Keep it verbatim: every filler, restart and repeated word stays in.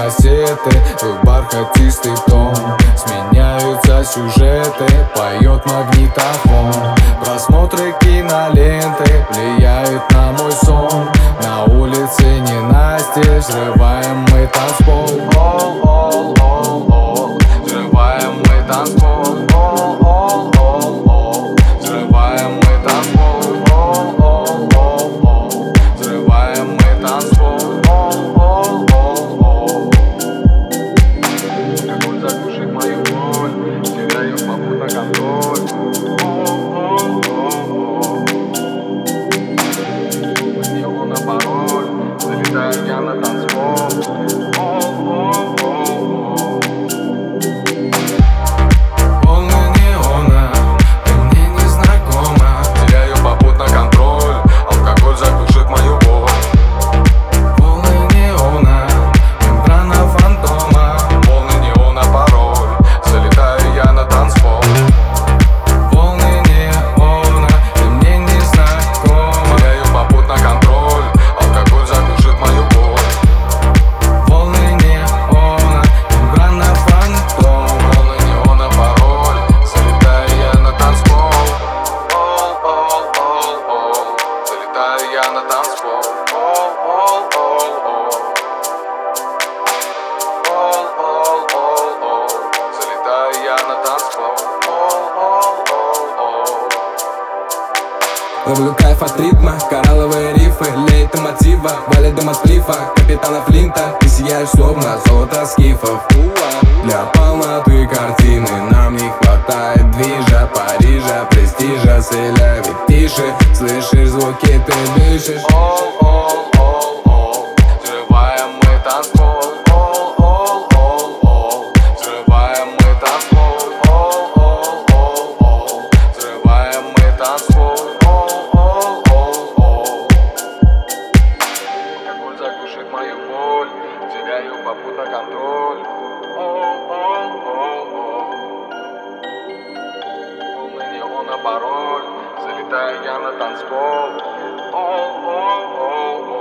кассеты, твой бархатистый тон. Сменяются сюжеты, поет магнитофон. Просмотры киноленты влияют на мой сон. На улице ненастье, взрываем мы танцпол. Взрываем мы танцпол. Взрываем мы танцпол. Взрываем мы танцпол. Алкоголь заглушит мою боль, теряю попутно контроль. Его на пароль, залетаю я на танцпол. Волны неона, ты мне не знакома. Теряю попутно контроль, алкоголь заглушит мою боль. Волны неона, мембрана фантома. Волны неона, пароль, залетаю я на танцпол. Волны неона, ты мне не знакома. Теряю попутно контроль, алкоголь заглушит мою боль. Волны неона, мембрана фантома. Волны неона, пароль, залетаю я на танцпол. Залетаю я на танцпол. Залетаю я на танцпол. Ловлю кайф от ритма, коралловые рифы, лейтмотива, валит дым от сплифа, капитана Флинта. Ты сияешь словно золото скифов. Для полноты картины нам не хватает движа, Парижа, престижа, селя, ведь тише. Слышишь звуки, ты дышишь. Взрываем мы танцпол. Взрываем мы танцпол. Взрываем мы танцпол. Алкоголь заглушит мою боль, теряю попутно контроль. Волны неона, пароль, залетаю я на танцпол.